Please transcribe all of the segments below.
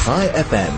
Chai FM,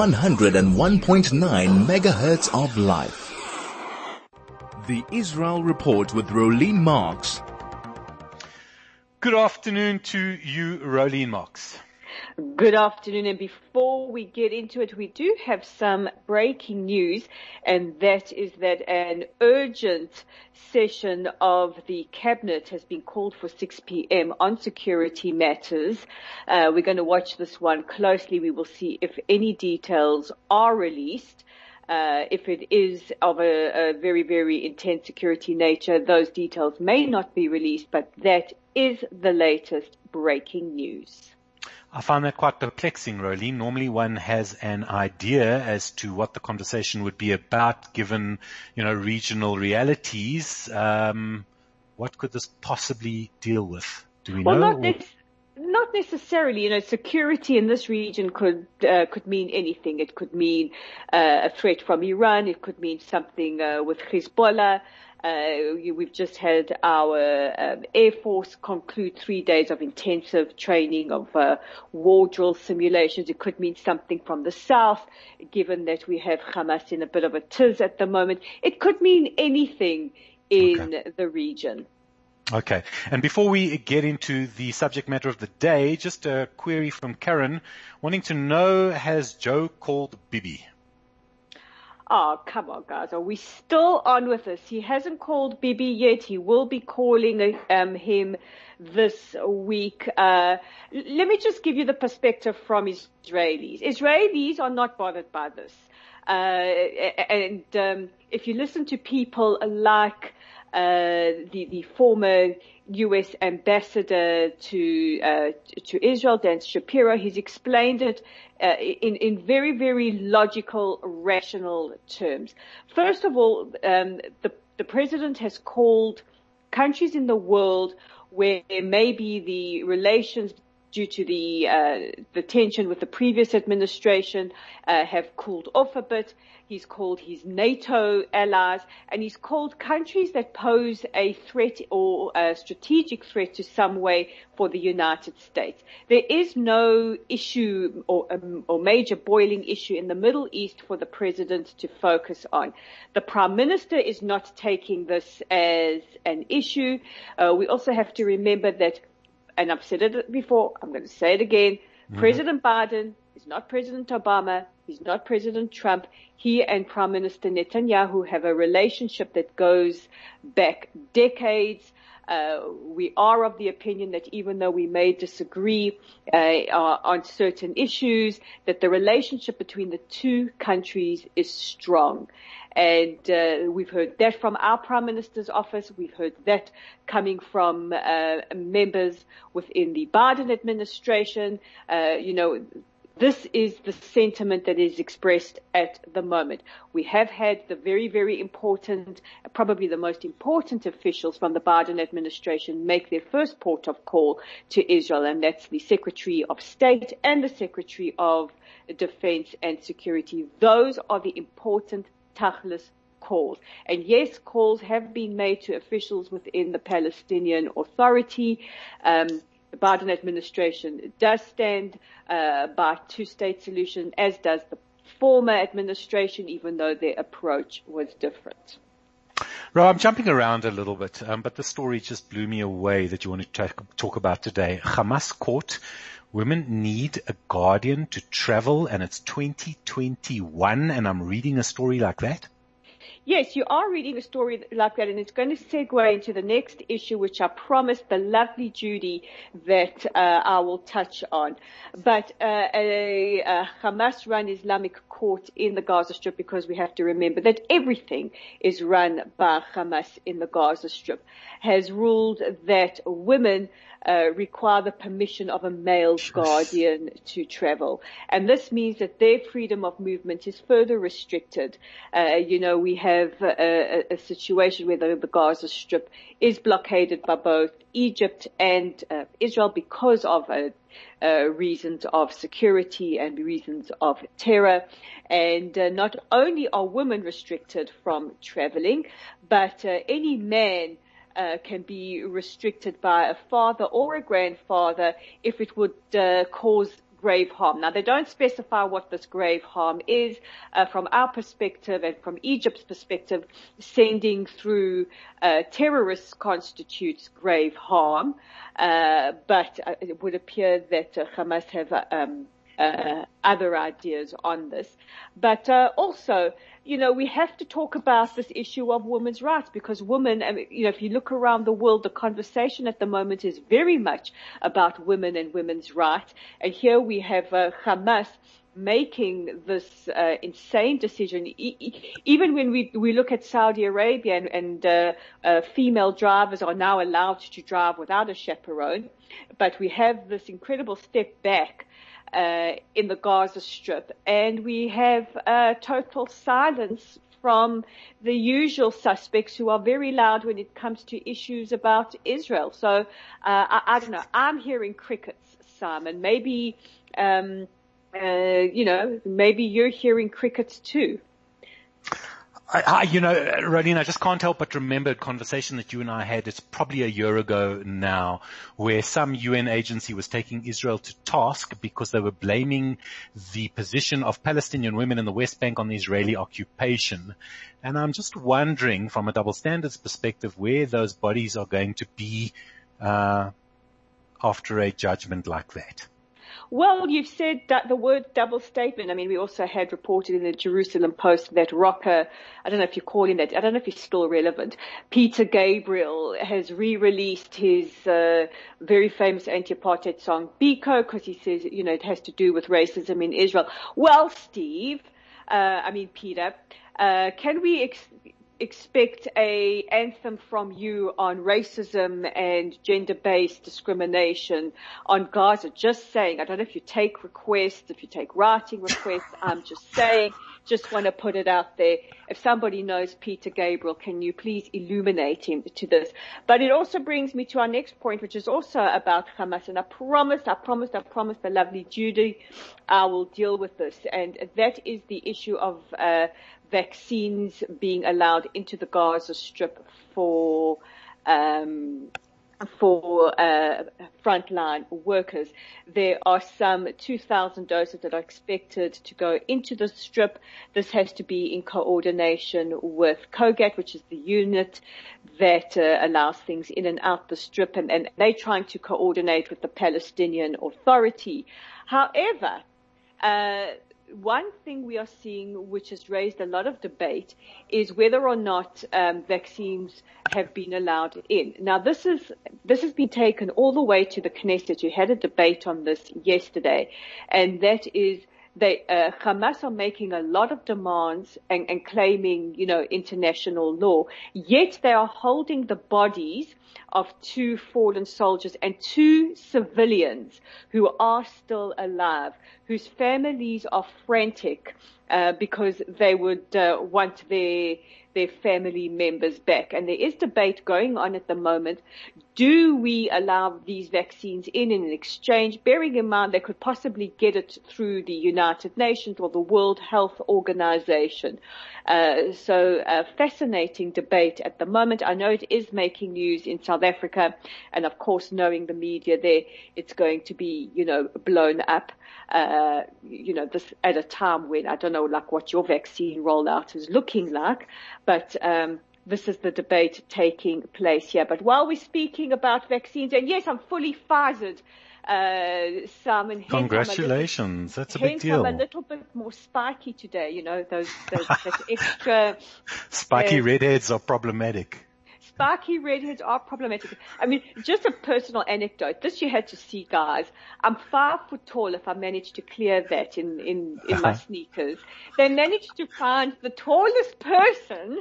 101.9 megahertz of life. The Israel Report with Rolene Marks. Good afternoon to you, Rolene Marks. Good afternoon, and before we get into it, we do have some breaking news, and that is that an urgent session of the Cabinet has been called for 6 p.m. on security matters. We're going to watch this one closely. We will see if any details are released. If it is of a very, very intense security nature, those details may not be released, but that is the latest breaking news. I find that quite perplexing, Rolene. Normally one has an idea as to what the conversation would be about given, regional realities. What could this possibly deal with? Do we know? Not necessarily. Security in this region could mean anything. It could mean a threat from Iran. It could mean something with Hezbollah. We've just had our Air Force conclude 3 days of intensive training of war drill simulations. It could mean something from the south, given that we have Hamas in a bit of a tiz at the moment. It could mean anything in the region. Okay. And before we get into the subject matter of the day, just a query from Karen wanting to know, has Joe called Bibi? Oh, come on, guys. Are we still on with this? He hasn't called Bibi yet. He will be calling him this week. Let me just give you the perspective from Israelis. Israelis are not bothered by this. If you listen to people like the former U.S. ambassador to Israel, Dan Shapiro, he's explained it in very, very logical, rational terms. First of all, the president has called countries in the world where maybe the relations due to the tension with the previous administration have cooled off a bit. He's called his NATO allies, and he's called countries that pose a threat or a strategic threat to some way for the United States. There is no issue or major boiling issue in the Middle East for the president to focus on. The Prime Minister is not taking this as an issue. We also have to remember that, and I've said it before, I'm going to say it again, President Biden is not President Obama. He's not President Trump. He and Prime Minister Netanyahu have a relationship that goes back decades. We are of the opinion that even though we may disagree on certain issues, that the relationship between the two countries is strong. And we've heard that from our Prime Minister's office. We've heard that coming from members within the Biden administration. This is the sentiment that is expressed at the moment. We have had the very, very important, probably the most important officials from the Biden administration make their first port of call to Israel, and that's the Secretary of State and the Secretary of Defense and Security. Those are the important Tachlis calls. And yes, calls have been made to officials within the Palestinian Authority. The Biden administration does stand by two-state solution, as does the former administration, even though their approach was different. Rob, I'm jumping around a little bit, but the story just blew me away that you want to talk about today. Hamas caught women need a guardian to travel, and it's 2021, and I'm reading a story like that? Yes, you are reading a story like that, and it's going to segue into the next issue, which I promised the lovely Judy that I will touch on. But a Hamas-run Islamic court in the Gaza Strip, because we have to remember that everything is run by Hamas in the Gaza Strip, has ruled that women require the permission of a male guardian to travel. And this means that their freedom of movement is further restricted. We have a situation where the Gaza Strip is blockaded by both Egypt and Israel because of reasons of security and reasons of terror. And not only are women restricted from traveling, but any man can be restricted by a father or a grandfather if it would cause grave harm. Now, they don't specify what this grave harm is. From our perspective and from Egypt's perspective, sending through terrorists constitutes grave harm. But it would appear that Hamas have other ideas on this. But also, we have to talk about this issue of women's rights, because women, if you look around the world, the conversation at the moment is very much about women and women's rights. And here we have Hamas making this insane decision. Even when we look at Saudi Arabia and female drivers are now allowed to drive without a chaperone, but we have this incredible step back in the Gaza Strip, and we have total silence from the usual suspects who are very loud when it comes to issues about Israel. So I don't know. I'm hearing crickets, Simon. Maybe maybe you're hearing crickets too. Rolene, I just can't help but remember a conversation that you and I had. It's probably a year ago now, where some UN agency was taking Israel to task because they were blaming the position of Palestinian women in the West Bank on the Israeli occupation. And I'm just wondering, from a double standards perspective, where those bodies are going to be after a judgment like that. Well, you've said that the word double statement. I mean, we also had reported in the Jerusalem Post that rocker, I don't know if you call him that, I don't know if he's still relevant, Peter Gabriel has re-released his very famous anti-apartheid song, Biko, because he says, it has to do with racism in Israel. Well, Peter, can we expect a anthem from you on racism and gender-based discrimination on Gaza? Just saying. I don't know if you take requests, if you take writing requests. I'm just saying, just want to put it out there. If somebody knows Peter Gabriel, can you please illuminate him to this? But it also brings me to our next point, which is also about Hamas. And I promised the lovely Judy I will deal with this. And that is the issue of vaccines being allowed into the Gaza Strip for frontline workers. There are some 2,000 doses that are expected to go into the strip. This has to be in coordination with COGAT, which is the unit that allows things in and out the strip, and they're trying to coordinate with the Palestinian Authority. However, one thing we are seeing, which has raised a lot of debate, is whether or not vaccines have been allowed in. Now, this has been taken all the way to the Knesset. You had a debate on this yesterday, and that is Hamas are making a lot of demands and claiming, international law. Yet they are holding the bodies of 2 fallen soldiers and 2 civilians who are still alive, whose families are frantic because they would want their family members back. And there is debate going on at the moment. Do we allow these vaccines in an exchange, bearing in mind they could possibly get it through the United Nations or the World Health Organization? So fascinating debate at the moment. I know it is making news in South Africa, and of course, knowing the media there, it's going to be, blown up. This at a time when I don't know, what your vaccine rollout is looking like, but this is the debate taking place here. But while we're speaking about vaccines, and yes, I'm fully Pfizered, Simon. Congratulations. That's a big deal. I'm a little bit more spiky today, those extra. Spiky redheads are problematic. Spiky redheads are problematic. I mean, just a personal anecdote. This you had to see, guys. I'm 5 foot tall if I managed to clear that in my sneakers. They managed to find the tallest person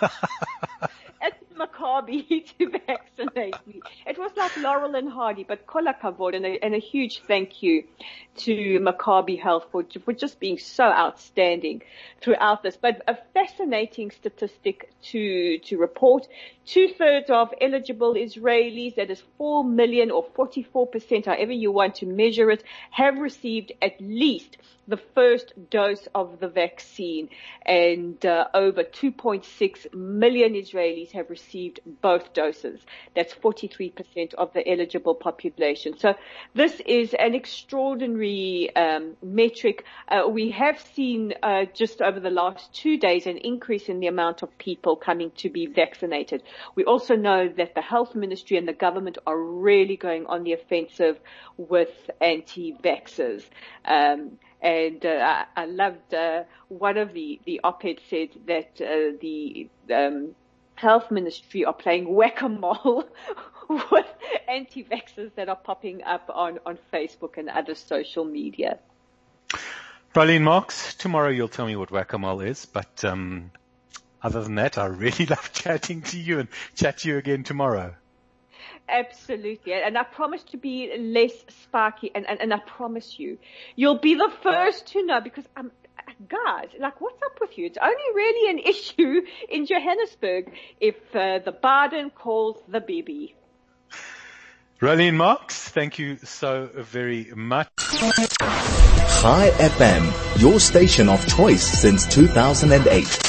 at Maccabi to vaccinate me. It was like Laurel and Hardy, but kol hakavod, and a huge thank you to Maccabi Health for just being so outstanding throughout this. But a fascinating statistic to report. 2/3 of eligible Israelis, that is 4 million or 44%, however you want to measure it, have received at least the first dose of the vaccine, and over 2.6 million Israelis have received received both doses. That's 43% of the eligible population. So this is an extraordinary metric. We have seen just over the last 2 days an increase in the amount of people coming to be vaccinated. We also know that the health ministry and the government are really going on the offensive with anti-vaxxers. I loved one of the op-ed said that the health ministry are playing whack-a-mole with anti-vaxxers that are popping up on Facebook and other social media. Roelien Marx, tomorrow you'll tell me what whack-a-mole is, but other than that, I really love chatting to you and chat to you again tomorrow. Absolutely. And I promise to be less sparky, and I promise you'll be the first to know, because guys, like, what's up with you? It's only really an issue in Johannesburg if the Biden calls the baby. Roelien Marx, thank you so very much. Chai FM, your station of choice since 2008.